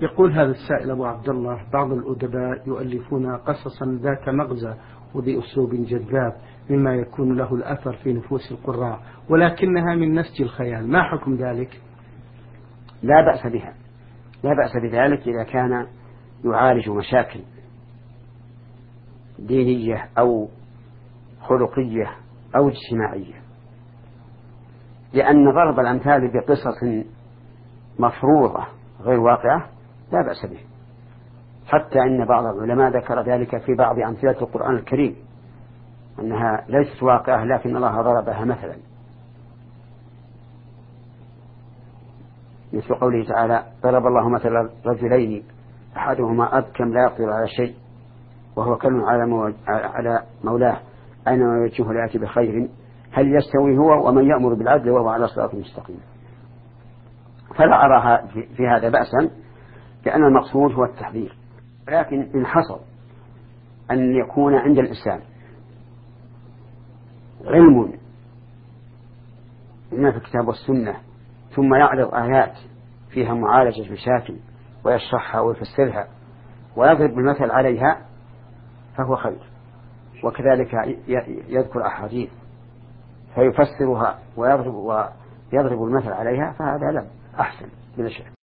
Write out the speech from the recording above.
يقول هذا السائل أبو عبد الله: بعض الأدباء يؤلفون قصصا ذات مغزى وبأسلوب جذاب مما يكون له الأثر في نفوس القراء، ولكنها من نسج الخيال، ما حكم ذلك؟ لا بأس بها، لا بأس بذلك إذا كان يعالج مشاكل دينية أو خلقية أو اجتماعية، لأن ضرب الأمثال بقصص مفروضة غير واقعة لا بأس به، حتى إن بعض العلماء ذكر ذلك في بعض أمثلة القرآن الكريم أنها ليست واقعة لكن الله ضربها مثلا، مثل قوله تعالى: ضرب الله مثلا رجلين أحدهما أبكم لا يقدر على شيء وهو كل على مولاه أينما يوجهه لا يأتي بخير هل يستوي هو ومن يأمر بالعدل وهو على صراط مستقيم. فلا أراها في هذا بأسا، لأن المقصود هو التحذير. لكن إن حصل أن يكون عند الإنسان علم بما في الكتاب والسنة ثم يعرض آيات فيها معالجة مشاكل ويشرحها ويفسرها ويضرب بالمثل عليها فهو خير، وكذلك يذكر أحاديث فيفسرها ويضرب المثل عليها، فهذا لم أحسن من الشيء.